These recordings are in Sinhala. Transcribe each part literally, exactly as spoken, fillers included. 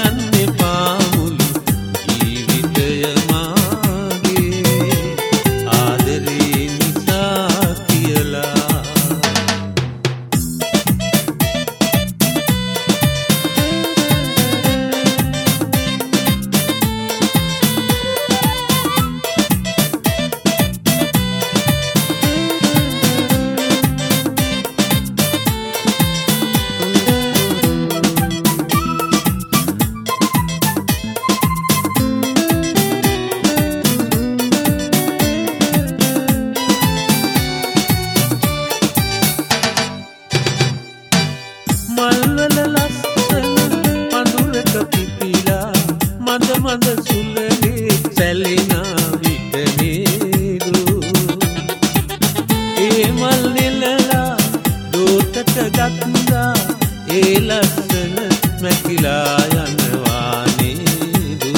කරලන්න එපා මුළු ජීවිතය මාගේ ආදරේ නිසා කියලා. මල්වල ලස්සන පඳුරක පිපිලා මඳ මඳ සුළඟේ සැලෙන විට නේදු ඒ මල් නෙලලා දෝතට ගත්තා ඒ ලස්සන මැකිලා යනවා නේදු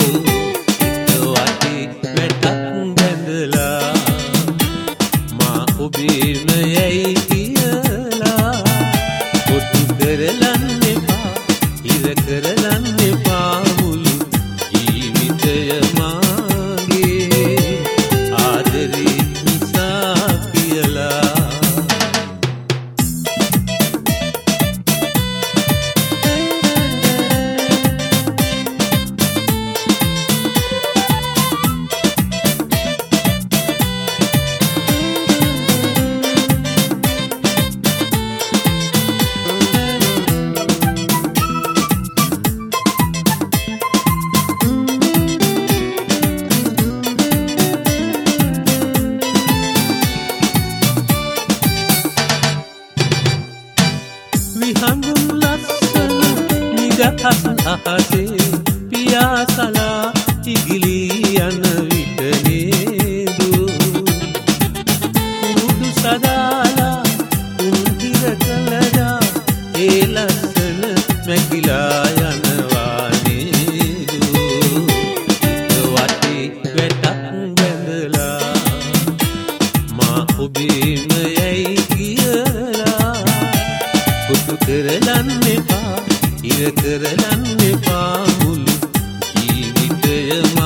හිත වටේ වැටක් බැඳලා මා ඔබේම යයි කියලා කොටු කරලන්න එපා ඉර කරලන්න එපා මුළු ජීවිතය මාගේ ආදරේ නිසා කියලා. විහඟුන් ලස්සන නිදහස් අහසේ පියාසලා ඉගිලී යන විට නේදු කුඩු සදාලා කුන්තිර කළදා ඒ ලස්සන මැකිලා යනවා නේදු හිත වටේ වැටක් බැඳලා මා ඔබේම යයි කියලා කොටු කරලන්න එපා ඉර කරලන්න එපා මුළු ජීවිතය